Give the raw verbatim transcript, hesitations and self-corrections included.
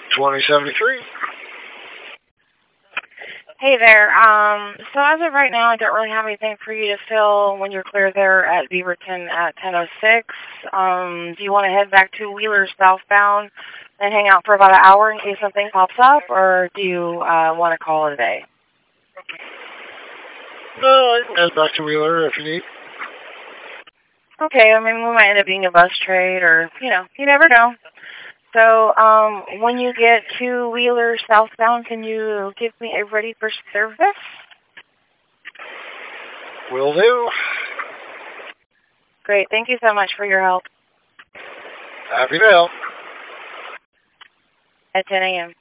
twenty seventy-three. Hey there. Um, so as of right now, I don't really have anything for you to fill when you're clear there at Beaverton at ten oh six. Um, do you want to head back to Wheeler southbound and hang out for about an hour in case something pops up, or do you uh, want to call it a day? No, I can head back to Wheeler if you need. Okay, I mean, we might end up being a bus trade, or, you know, you never know. So, um, when you get to Wheeler southbound, can you give me a ready for service? Will do. Great. Thank you so much for your help. Happy to help. At ten a.m.